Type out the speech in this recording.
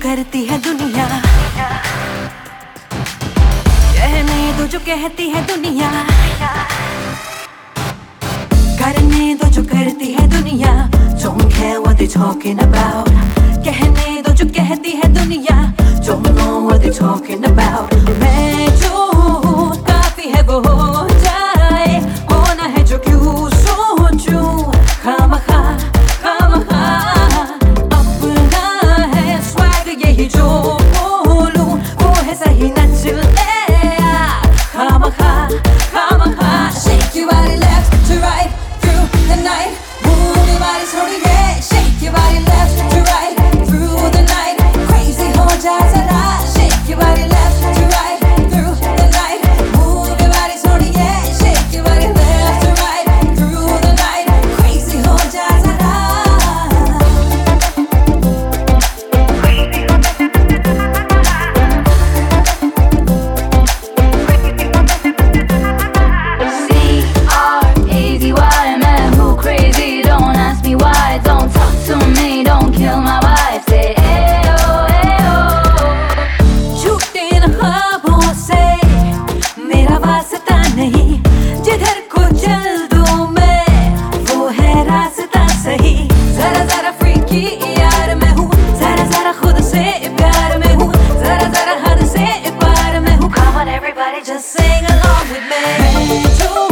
करती है दुनिया, कहने दो जो कहती है दुनिया, करने दो जो करती है दुनिया। Don't care what they're talking about, कहने दो जो कहती है दुनिया। Don't know what they're talking about, मैं जो हूँ काफी है वो हो जाए, होना है जो क्यों सोचूं खामखा खामखा। अपना है स्वैग यही जो बोलूं वो है सही, नच ले खामखा खामखा। Shake your body left to right through the night, move your body slowly, yeah. Shake your body left to right through the night, crazy हो जाए जरा। Shake your body left to right through the night, move your body slowly, yeah. Shake your body left to right through the night, crazy हो जाए जरा। C-R-A-Z-Y, man, who crazy? Don't ask me why. Don't talk to me, don't kill my vibe. Say ayo, ayo. झूठे ख्वाबों से मेरा वास्ता नहीं, जिधर को चल दूं मैं वो है रास्ता सही। जरा जरा फ्रीकी यार मैं हूँ, जरा जरा खुद से प्यार में हूँ, जरा जरा हद से पार में हूँ। Come on everybody just sing along with me, मैं जो